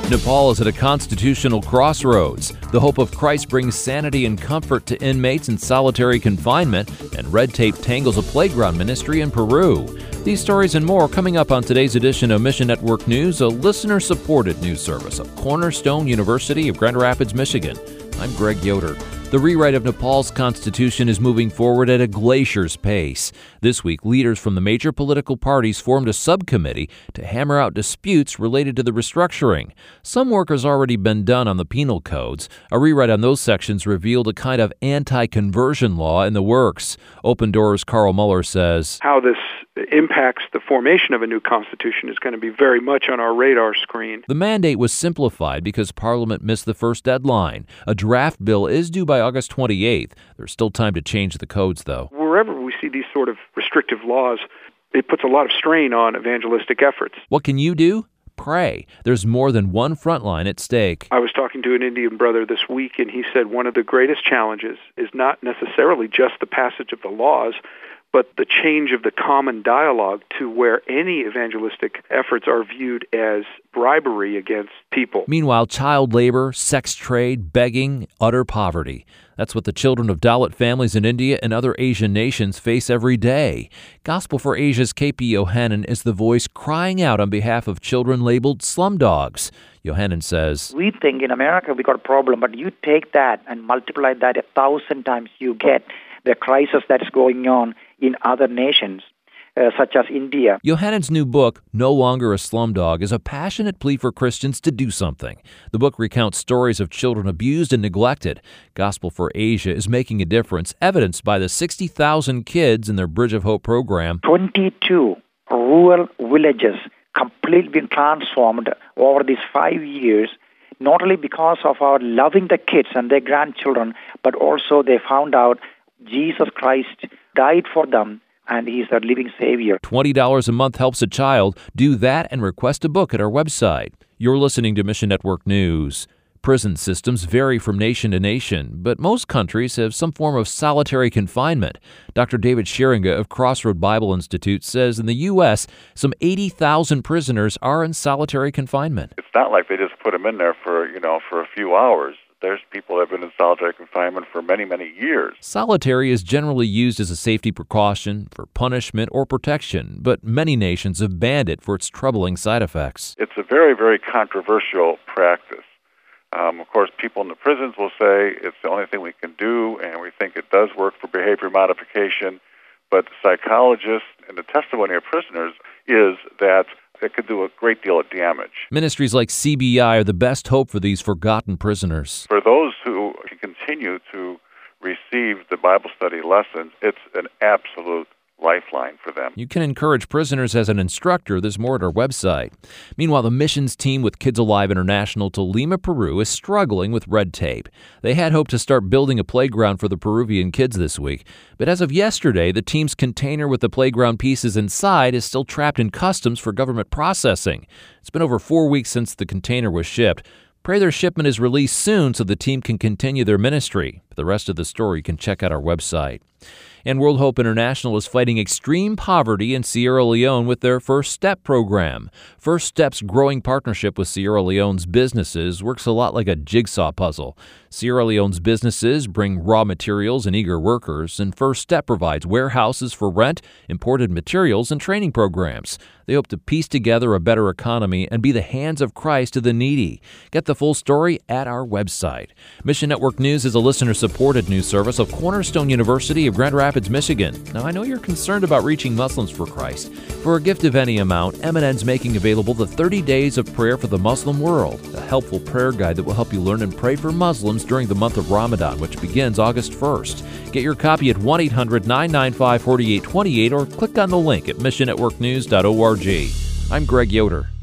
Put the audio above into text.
Nepal is at a constitutional crossroads. The hope of Christ brings sanity and comfort to inmates in solitary confinement, and red tape tangles a playground ministry in Peru. These stories and more coming up on today's edition of Mission Network News, a listener-supported news service of Cornerstone University of Grand Rapids, Michigan. I'm Greg Yoder. The rewrite of Nepal's constitution is moving forward at a glacier's pace. This week, leaders from the major political parties formed a subcommittee to hammer out disputes related to the restructuring. Some work has already been done on the penal codes. A rewrite on those sections revealed a kind of anti-conversion law in the works. Open Doors' Carl Muller says, how this impacts the formation of a new constitution is going to be very much on our radar screen. The mandate was simplified because Parliament missed the first deadline. A draft bill is due by August 28th. There's still time to change the codes, though. Wherever we see these sort of restrictive laws, it puts a lot of strain on evangelistic efforts. What can you do? Pray. There's more than one front line at stake. I was talking to an Indian brother this week, and he said one of the greatest challenges is not necessarily just the passage of the laws, but the change of the common dialogue to where any evangelistic efforts are viewed as bribery against people. Meanwhile, child labor, sex trade, begging, utter poverty. That's what the children of Dalit families in India and other Asian nations face every day. Gospel for Asia's KP Yohanan is the voice crying out on behalf of children labeled slumdogs. Yohanan says, we think in America we got a problem, but you take that and multiply that 1,000 times, you get the crisis that's going on in other nations, such as India. Yohanan's new book, No Longer a Slumdog, is a passionate plea for Christians to do something. The book recounts stories of children abused and neglected. Gospel for Asia is making a difference, evidenced by the 60,000 kids in their Bridge of Hope program. 22 rural villages completely been transformed over these 5 years, not only because of our loving the kids and their grandchildren, but also they found out Jesus Christ died for them, and He's their living Savior. $20 a month helps a child. Do that and request a book at our website. You're listening to Mission Network News. Prison systems vary from nation to nation, but most countries have some form of solitary confinement. Dr. David Scheringa of Crossroad Bible Institute says in the U.S., some 80,000 prisoners are in solitary confinement. It's not like they just put them in there for a few hours. There's people that have been in solitary confinement for many, many years. Solitary is generally used as a safety precaution, for punishment or protection, but many nations have banned it for its troubling side effects. It's a very, very controversial practice. Of course, people in the prisons will say it's the only thing we can do, and we think it does work for behavior modification. But psychologists and the testimony of prisoners is that it could do a great deal of damage. Ministries like CBI are the best hope for these forgotten prisoners. For those who can continue to receive the Bible study lessons, it's an absolute lifeline for them. You can encourage prisoners as an instructor. There's more at our website. Meanwhile, the missions team with Kids Alive International to Lima, Peru is struggling with red tape. They had hoped to start building a playground for the Peruvian kids this week, but as of yesterday, the team's container with the playground pieces inside is still trapped in customs for government processing. It's been over 4 weeks since the container was shipped. Pray their shipment is released soon so the team can continue their ministry. For the rest of the story, you can check out our website. And World Hope International is fighting extreme poverty in Sierra Leone with their First Step program. First Step's growing partnership with Sierra Leone's businesses works a lot like a jigsaw puzzle. Sierra Leone's businesses bring raw materials and eager workers, and First Step provides warehouses for rent, imported materials, and training programs. They hope to piece together a better economy and be the hands of Christ to the needy. Get the full story at our website. Mission Network News is a listener-supported news service of Cornerstone University of Grand Rapids, Michigan. Now, I know you're concerned about reaching Muslims for Christ. For a gift of any amount, M&N's making available the 30 Days of Prayer for the Muslim World, a helpful prayer guide that will help you learn and pray for Muslims during the month of Ramadan, which begins August 1st. Get your copy at 1-800-995-4828 or click on the link at missionnetworknews.org. I'm Greg Yoder.